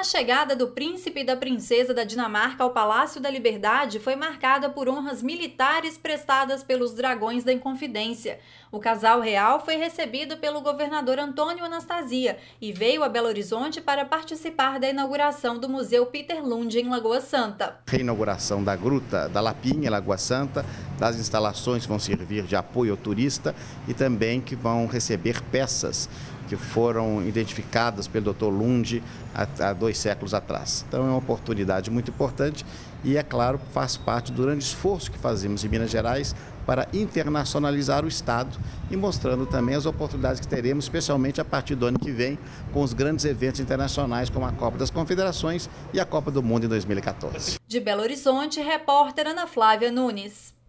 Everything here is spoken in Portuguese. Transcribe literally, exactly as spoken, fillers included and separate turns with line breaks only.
A chegada do príncipe e da princesa da Dinamarca ao Palácio da Liberdade foi marcada por honras militares prestadas pelos Dragões da Inconfidência. O casal real foi recebido pelo governador Antônio Anastasia e veio a Belo Horizonte para participar da inauguração do Museu Peter Lund em Lagoa Santa.
Reinauguração da Gruta da Lapinha, Lagoa Santa, das instalações que vão servir de apoio ao turista e também que vão receber peças que foram identificadas pelo doutor Lund há dois séculos atrás. Então é uma oportunidade muito importante e, é claro, faz parte do grande esforço que fazemos em Minas Gerais para internacionalizar o Estado e mostrando também as oportunidades que teremos, especialmente a partir do ano que vem, com os grandes eventos internacionais como a Copa das Confederações e a Copa do Mundo em dois mil e quatorze.
De Belo Horizonte, repórter Ana Flávia Nunes.